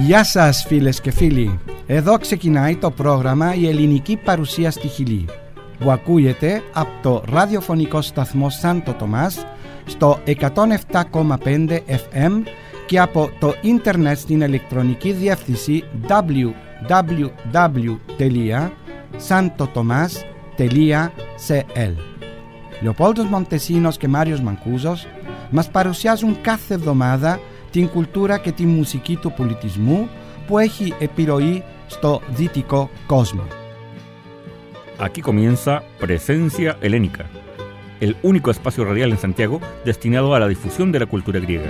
Γεια σας φίλες και φίλοι. Εδώ ξεκινάει το πρόγραμμα «Η ελληνική παρουσία στη Χιλή» που ακούγεται από το ραδιοφωνικό σταθμό Σάντο Τομάς στο 107,5 FM και από το ίντερνετ στην ηλεκτρονική διεύθυνση www.santotomas.cl. Λεοπόλδος Μοντεσίνος και Μάριος Μανκούζος μας παρουσιάζουν κάθε εβδομάδα την κουλτούρα και τη μουσική του πολιτισμού που έχει επιρροή στο δυτικό κόσμο. Aquí comienza Presencia Helénica, el único espacio radial en Santiago destinado a la difusión de la cultura griega.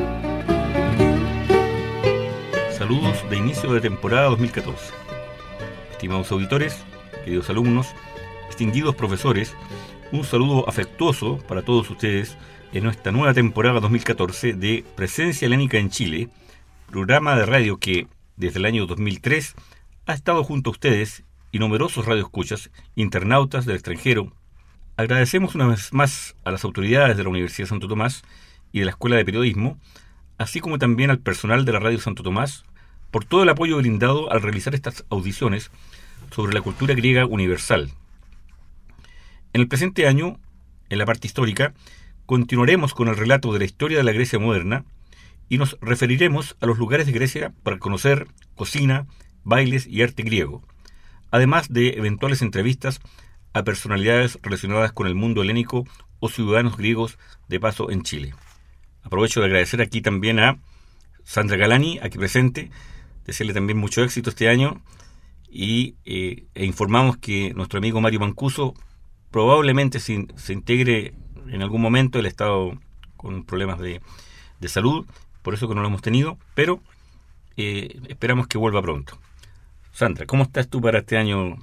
Saludos de inicio de temporada 2014. Estimados auditores, queridos alumnos, distinguidos profesores, un saludo afectuoso para todos ustedes en nuestra nueva temporada 2014 de Presencia Helénica en Chile, programa de radio que, desde el año 2003, ha estado junto a ustedes y numerosos radioescuchas, internautas del extranjero. Agradecemos una vez más a las autoridades de la Universidad Santo Tomás y de la Escuela de Periodismo, así como también al personal de la Radio Santo Tomás, por todo el apoyo brindado al realizar estas audiciones sobre la cultura griega universal. En el presente año, en la parte histórica, continuaremos con el relato de la historia de la Grecia moderna y nos referiremos a los lugares de Grecia para conocer cocina, bailes y arte griego, además de eventuales entrevistas a personalidades relacionadas con el mundo helénico o ciudadanos griegos de paso en Chile. Aprovecho de agradecer aquí también a Sandra Galani, aquí presente, desearle también mucho éxito este año y informamos que nuestro amigo Mario Mancuso probablemente se integre en algún momento. Él ha estado con problemas de salud, por eso que no lo hemos tenido, pero esperamos que vuelva pronto. Sandra, ¿cómo estás tú para este año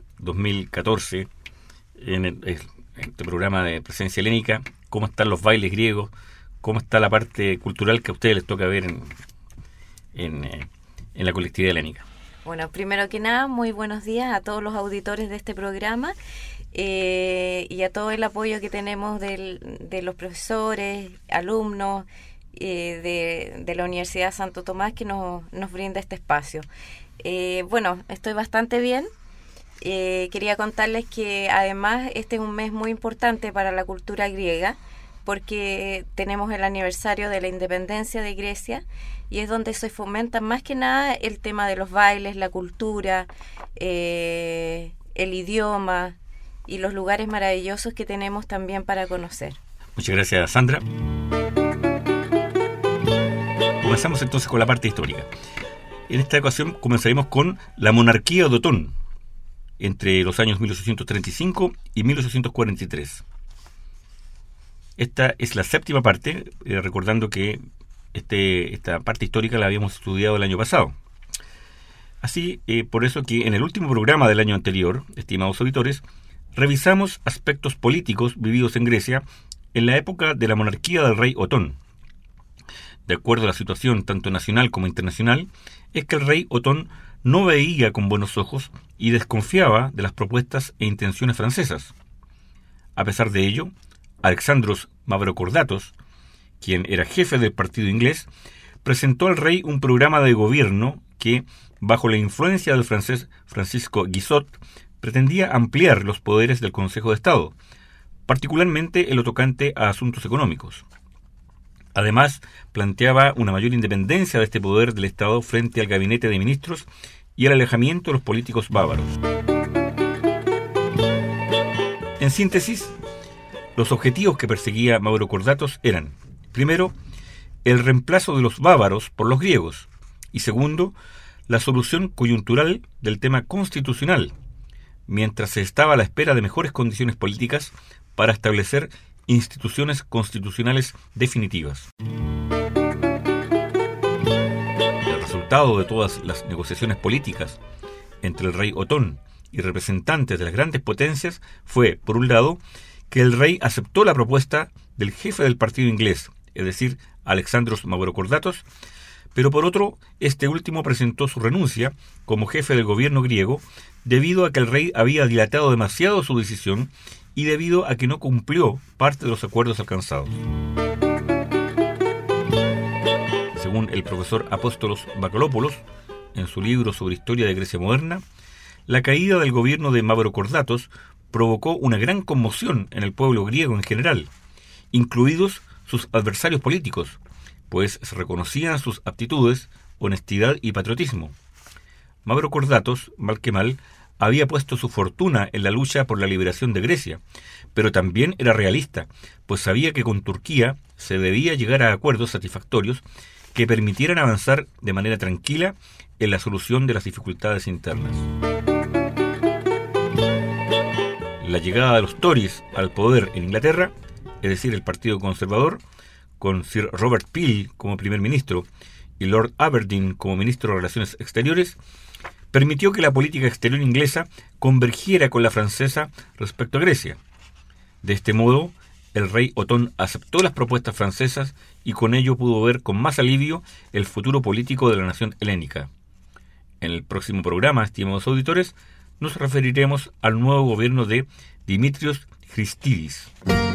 2014 en este programa de Presencia Helénica? ¿Cómo están los bailes griegos? ¿Cómo está la parte cultural que a ustedes les toca ver en la colectividad helénica? Bueno, primero que nada, muy buenos días a todos los auditores de este programa y a todo el apoyo que tenemos de los profesores, alumnos de la Universidad Santo Tomás que nos brinda este espacio. Bueno, estoy bastante bien. Quería contarles que además este es un mes muy importante para la cultura griega porque tenemos el aniversario de la independencia de Grecia y es donde se fomenta más que nada el tema de los bailes, la cultura, el idioma y los lugares maravillosos que tenemos también para conocer. Muchas gracias, Sandra. Comenzamos entonces con la parte histórica. En esta ocasión comenzaremos con la monarquía de Otón, entre los años 1835 y 1843. Esta es la séptima parte, recordando que esta parte histórica la habíamos estudiado el año pasado. Así, por eso que en el último programa del año anterior, estimados auditores, revisamos aspectos políticos vividos en Grecia en la época de la monarquía del rey Otón. De acuerdo a la situación tanto nacional como internacional, es que el rey Otón no veía con buenos ojos y desconfiaba de las propuestas e intenciones francesas. A pesar de ello, Alexandros Mavrocordatos, quien era jefe del partido inglés, presentó al rey un programa de gobierno que, bajo la influencia del francés Francisco Guizot, pretendía ampliar los poderes del Consejo de Estado, particularmente en lo tocante a asuntos económicos. Además, planteaba una mayor independencia de este poder del Estado frente al gabinete de ministros y el alejamiento de los políticos bávaros. En síntesis, los objetivos que perseguía Mavrocordatos eran, primero, el reemplazo de los bávaros por los griegos, y segundo, la solución coyuntural del tema constitucional, mientras se estaba a la espera de mejores condiciones políticas para establecer instituciones constitucionales definitivas. El resultado de todas las negociaciones políticas entre el rey Otón y representantes de las grandes potencias fue, por un lado, que el rey aceptó la propuesta del jefe del partido inglés, es decir, Alexandros Mavrocordatos, pero por otro, este último presentó su renuncia como jefe del gobierno griego debido a que el rey había dilatado demasiado su decisión y debido a que no cumplió parte de los acuerdos alcanzados. Según el profesor Apóstolos Bakalopoulos, en su libro sobre historia de Grecia moderna, la caída del gobierno de Mavrocordatos provocó una gran conmoción en el pueblo griego en general, incluidos sus adversarios políticos, pues se reconocían sus aptitudes, honestidad y patriotismo. Mavrocordatos, mal que mal, había puesto su fortuna en la lucha por la liberación de Grecia, pero también era realista, pues sabía que con Turquía se debía llegar a acuerdos satisfactorios que permitieran avanzar de manera tranquila en la solución de las dificultades internas. La llegada de los Tories al poder en Inglaterra, es decir, el Partido Conservador, con Sir Robert Peel como primer ministro y Lord Aberdeen como ministro de Relaciones Exteriores, permitió que la política exterior inglesa convergiera con la francesa respecto a Grecia. De este modo, el rey Otón aceptó las propuestas francesas y con ello pudo ver con más alivio el futuro político de la nación helénica. En el próximo programa, estimados auditores, nos referiremos al nuevo gobierno de Dimitrios Christidis.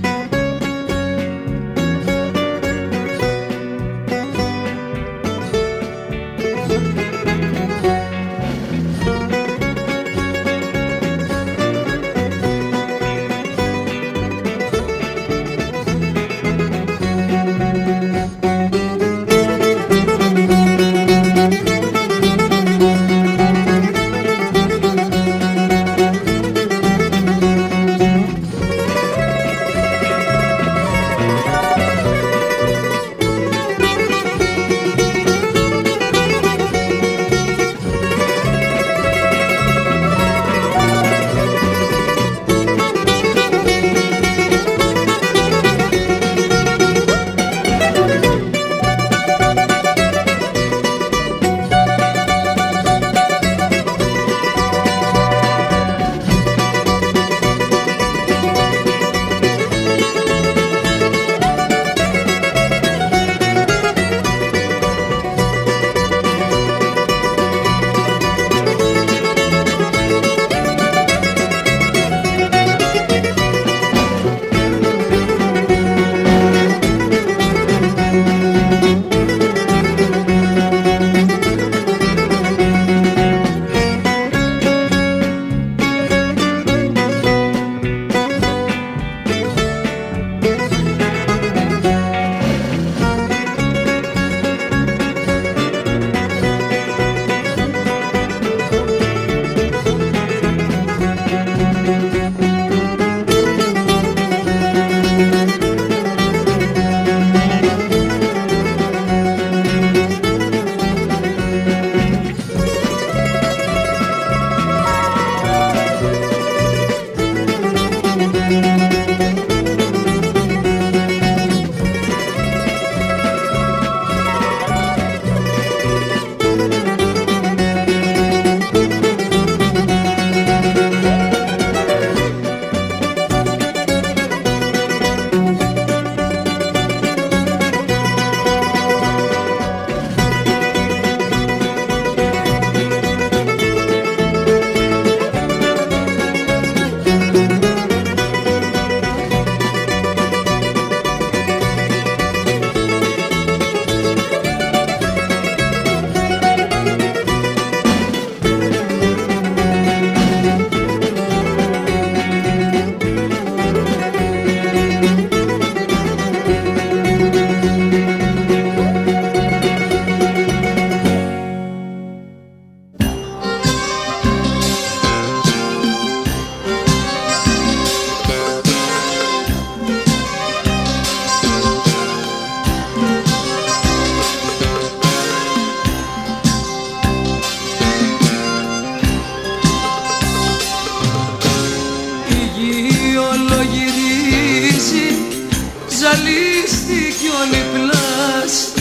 ζαλίστηκε όλη πλάστη.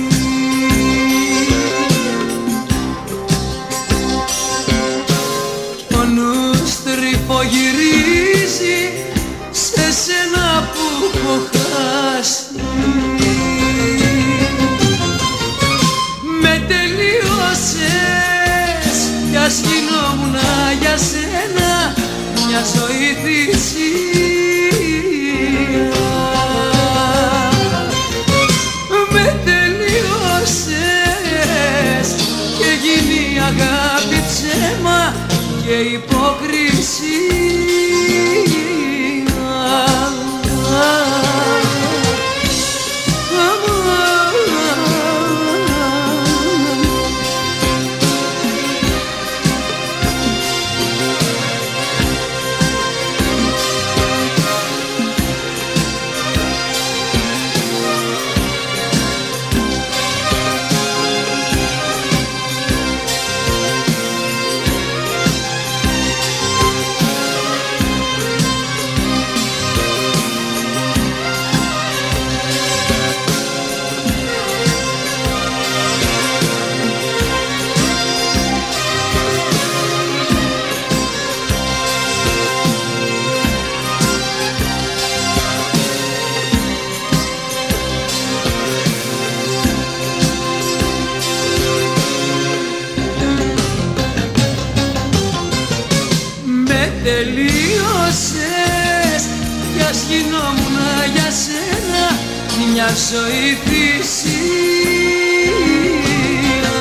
Ο νους τρυπογυρίζει σε σένα που έχω χάσει. Με τελείωσες κι ας γινόμουν για σένα μια ζωή θυσία. Με τελείωσες και γίνει τελείωσες κι ας γινόμουν για σένα μια ζωή θυσία.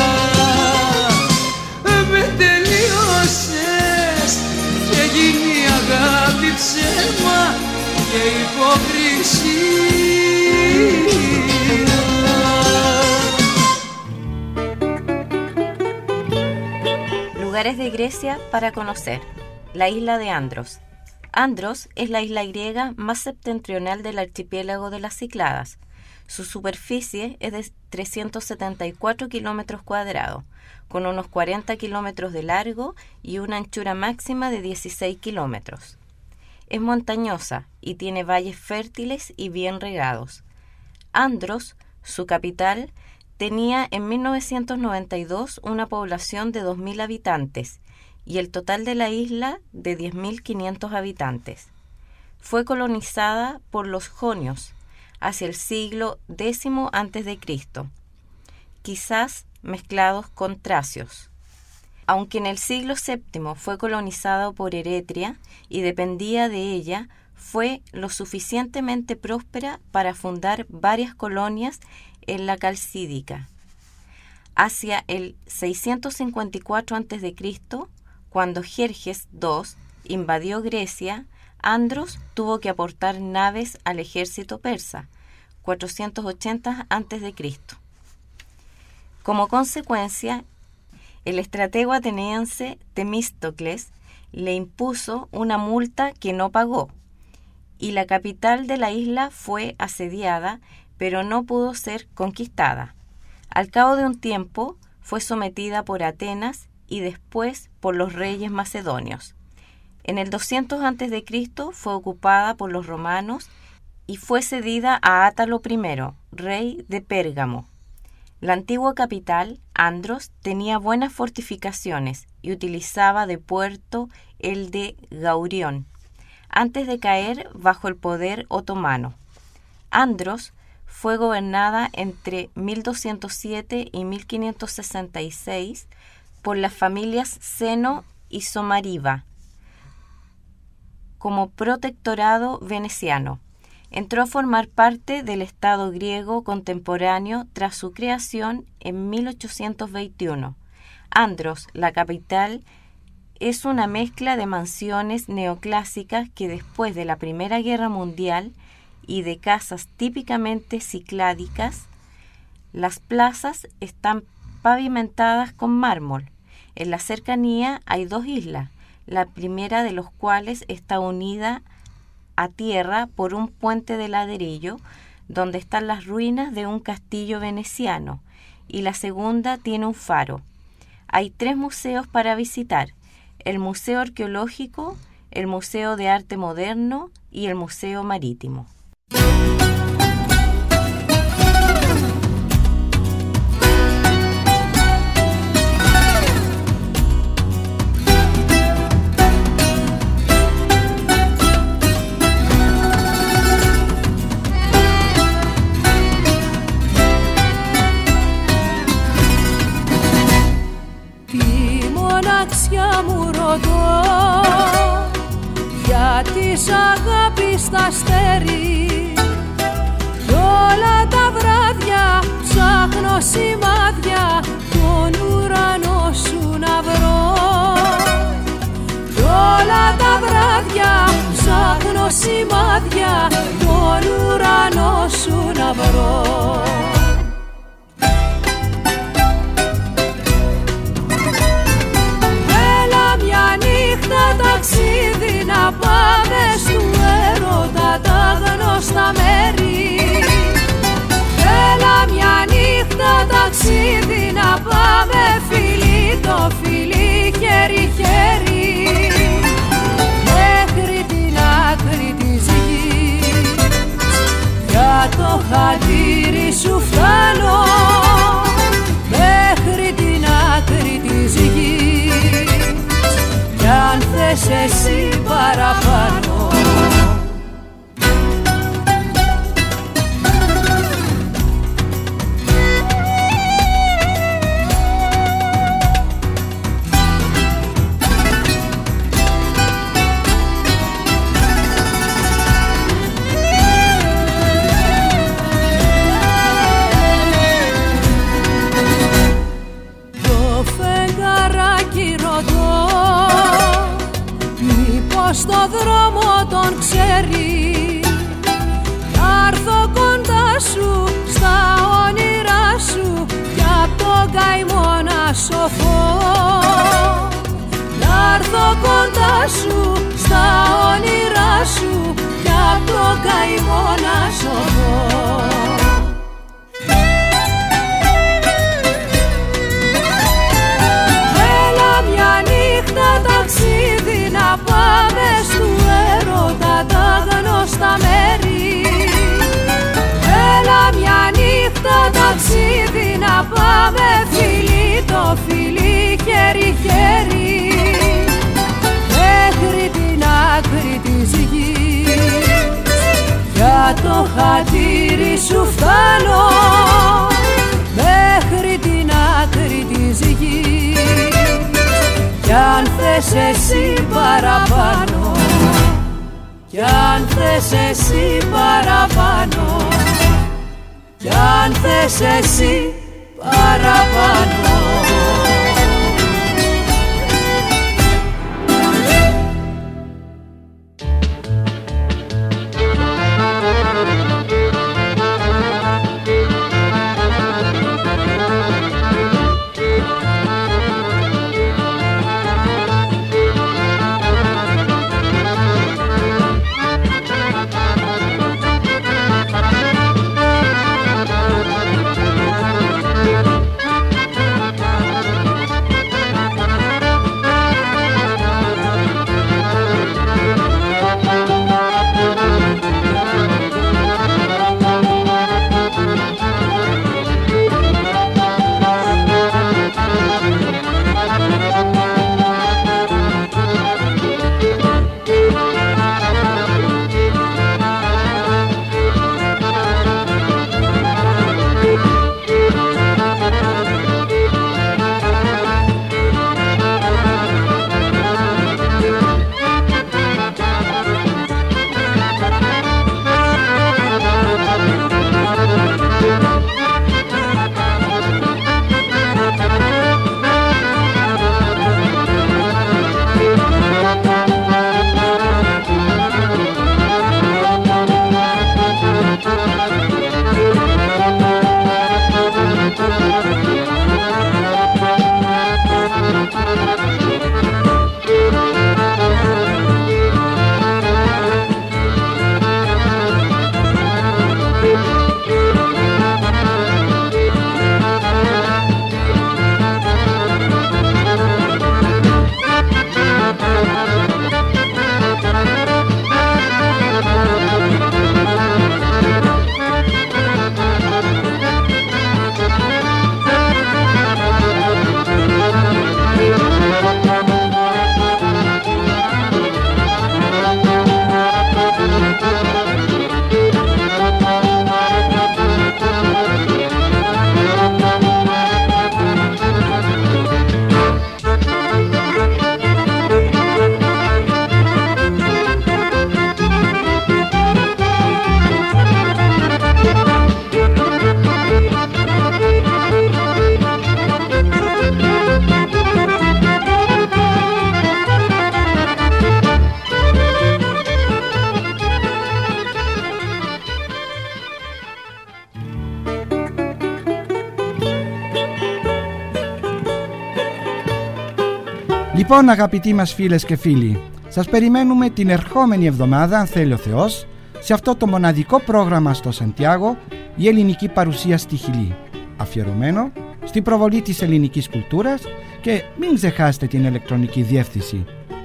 Με τελείωσες και γίνει η αγάπη ψέμα και υποκρισία. Lugares de Grecia para conocer. La isla de Andros. Andros es la isla griega más septentrional del archipiélago de las Cícladas. Su superficie es de 374 kilómetros cuadrados, con unos 40 kilómetros de largo y una anchura máxima de 16 kilómetros. Es montañosa y tiene valles fértiles y bien regados. Andros, su capital, tenía en 1992 una población de 2.000 habitantes y el total de la isla de 10.500 habitantes. Fue colonizada por los jonios hacia el siglo X a.C., quizás mezclados con tracios. Aunque en el siglo VII fue colonizada por Eretria y dependía de ella, fue lo suficientemente próspera para fundar varias colonias en la Calcídica. Hacia el 654 a.C., cuando Jerjes II invadió Grecia, Andros tuvo que aportar naves al ejército persa, 480 a.C. Como consecuencia, el estratego ateniense Temístocles le impuso una multa que no pagó, y la capital de la isla fue asediada, pero no pudo ser conquistada. Al cabo de un tiempo, fue sometida por Atenas y después por los reyes macedonios. En el 200 a.C. fue ocupada por los romanos y fue cedida a Átalo I, rey de Pérgamo. La antigua capital, Andros, tenía buenas fortificaciones y utilizaba de puerto el de Gaurión, antes de caer bajo el poder otomano. Andros fue gobernada entre 1207 y 1566 por las familias Zeno y Somariva como protectorado veneciano. Entró a formar parte del Estado griego contemporáneo tras su creación en 1821. Andros, la capital, es una mezcla de mansiones neoclásicas que después de la Primera Guerra Mundial y de casas típicamente cicládicas, las plazas están pavimentadas con mármol. En la cercanía hay dos islas, la primera de los cuales está unida a tierra por un puente de ladrillo, donde están las ruinas de un castillo veneciano, y la segunda tiene un faro. Hay 3 museos para visitar: el Museo Arqueológico, el Museo de Arte Moderno y el Museo Marítimo. Για της αγάπης τα αστέρι κι όλα τα βράδια ψάχνω σημάδια τον ουρανό σου να βρω. Κι όλα τα βράδια ψάχνω σημάδια τον ουρανό σου να βρω. Ταξίδι να πάμε στου έρωτα τα γνωστά μέρη. Έλα μια νύχτα ταξίδι να πάμε φιλί το φιλί χέρι χέρι μέχρι την άκρη της γης. Για το χατήρι σου φτάνω μέχρι την άκρη της γης. Κι αν θες εσύ παραπάνω σοφό. Να'ρθω κοντά σου στα όνειρά σου κι απ' το καημό να σωθώ. Έλα μια νύχτα ταξίδι να πάμε στου έρωτα τα γνωστά μέρη. Έλα μια νύχτα ταξίδι να πάμε φιλί το φιλί, χέρι χέρι, μέχρι την άκρη της γης. Για το χατήρι σου φτάνω, μέχρι την άκρη της γης. Κι αν θες εσύ παραπάνω, κι αν θες εσύ παραπάνω, κι αν θες εσύ παραπάνω. Λοιπόν, αγαπητοί μας φίλες και φίλοι, σας περιμένουμε την ερχόμενη εβδομάδα, αν θέλει ο Θεός, σε αυτό το μοναδικό πρόγραμμα στο Σαντιάγο, η ελληνική παρουσία στη Χιλή, αφιερωμένο στην προβολή της ελληνικής κουλτούρας, και μην ξεχάσετε την ηλεκτρονική διεύθυνση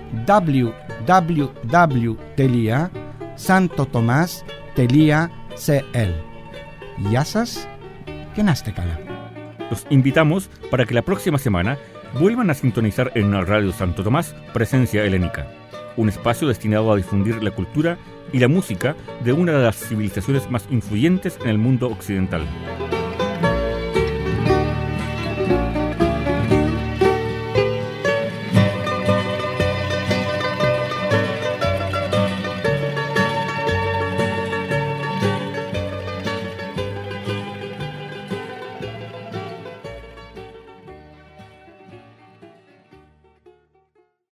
www.santotomas.cl. Γεια σας και να είστε καλά. Los invitamos para que la próxima semana vuelvan a sintonizar en Radio Santo Tomás Presencia Helénica, un espacio destinado a difundir la cultura y la música de una de las civilizaciones más influyentes en el mundo occidental.